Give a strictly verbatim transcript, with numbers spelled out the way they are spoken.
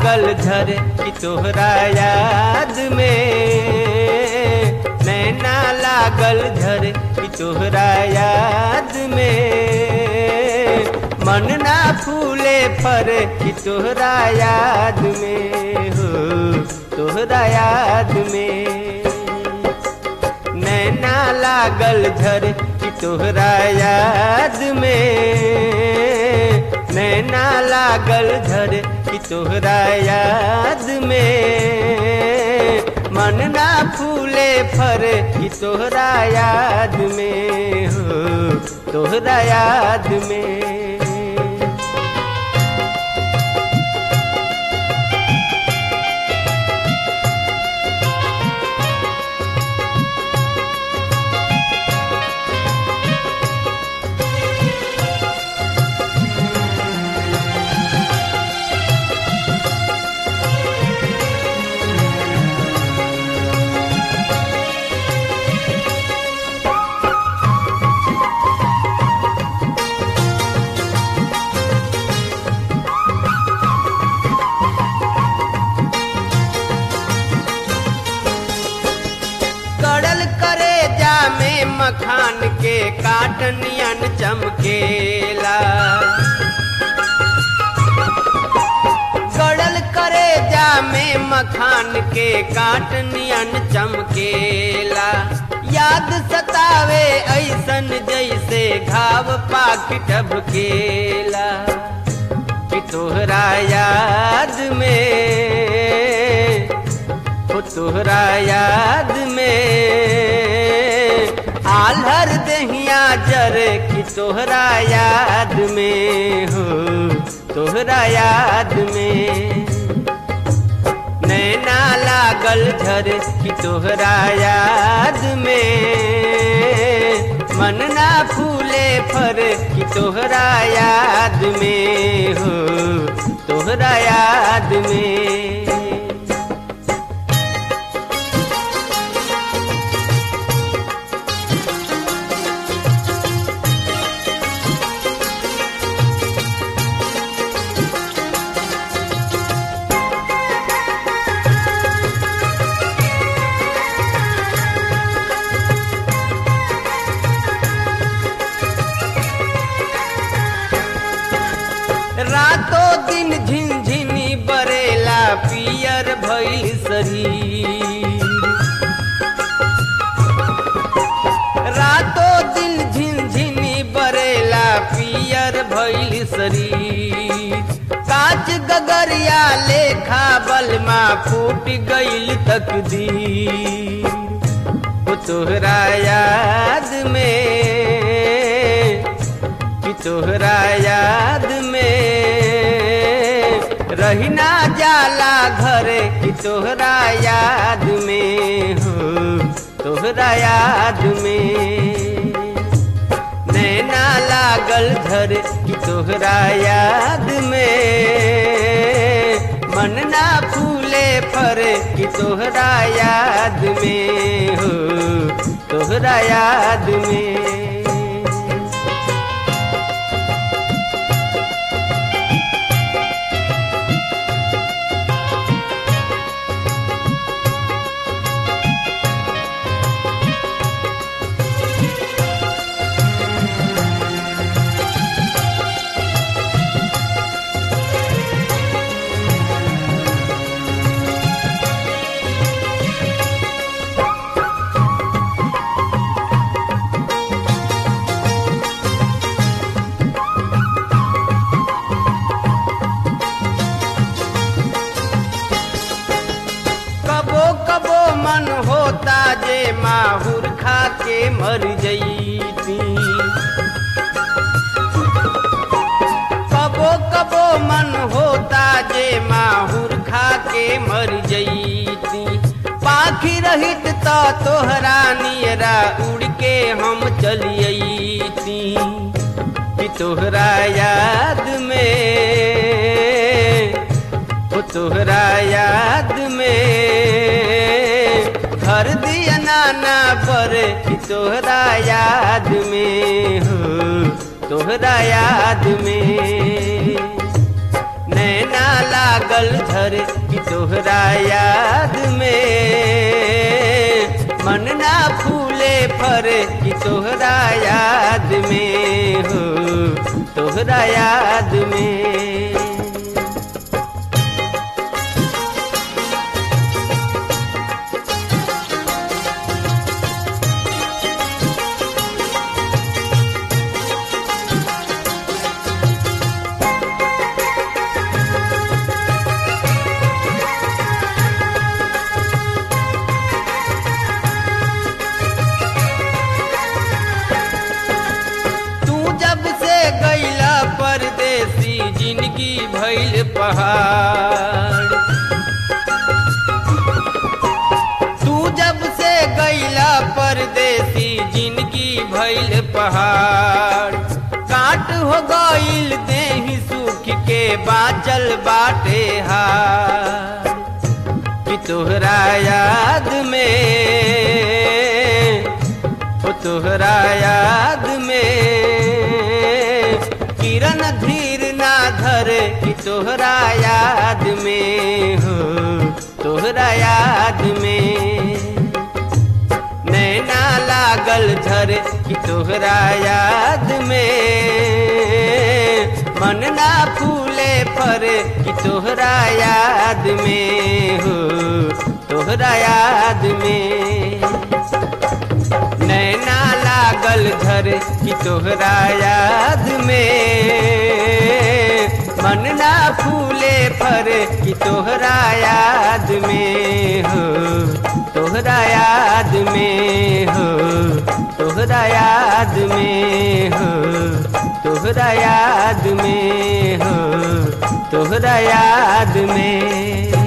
लागल झर कि तोहरा याद में, नैना लागल झर कि तोहरा याद में, मन ना फूले फर कि तोहरा याद में हो, तोहरा याद में। नैना लागल झर कि तोहरा याद में, नैना लागल झर कि तोहरा याद में, मन ना फूले फर कि तोहरा याद में हो, तोहरा याद में। मखान के काटनियन चमकेला, गड़ल करेजा में मखान के काटनियन चमकेला, याद सतावे ऐसन जैसे घाव पाक टभकेला कि तोहरा याद में, ओ तोहरा याद में, आल्हर दहिया जर कि तोहरा याद में हो, तोहरा याद में। नैना लागल झर कि तोहरा याद में, मन ना फूले फर कि तोहरा याद में हो, तोहरा याद में। रातों दिन झिनझिनी बरेला पियर भइल शरीर, रातों दिन झिनझिनी बरेला पियर भइल शरीर, कांच गगरिया लेखा बलमा फूट गइल तकदीर, ओ तोहरा याद में, कि तोहरा याद में, रही ना जाला घर कि तोहरा याद में हो, तोहरा याद में। नैना लागल झर कि तोहरा याद में, मन ना फूले फर कि तोहरा याद में हो, तोहरा याद में। मन होता जे माहुर खा के मर जईती, कबो कबो मन होता जे माहुर खा के मर जईती, पाखी रहित तो तोहरा नियरा उड़ के हम चलियती, कि तोहरा याद में, ओ तोहरा याद में, घर दिया नाना पर कि तोहरा याद में हो, तोहरा याद में। नैना लागल झर कि तोहरा याद में मन ना फूले फर कि तोहरा याद में हो तोहरा याद में। गैला परदेसी जिंदगी भइल पहाड़, तू जब से गैला परदेसी जिंदगी भइल पहाड़। काट हो गइल देहि सुख के बाचल बाटे हार कि तोहरा याद में ओ तोहरा याद में किरण धीर ना धर कि तोहरा याद में हो तोहरा याद में। नैना लागल झर कि तोहरा याद में मन ना फूले फर कि तोहरा याद में हो तोहरा याद में। नैना लागल झर कि तोहरा याद में मन ना फूले फर कि तोहरा याद में हो तोहरा याद में हो तोहरा याद में हो तोहरा याद में हो तोहरा याद में।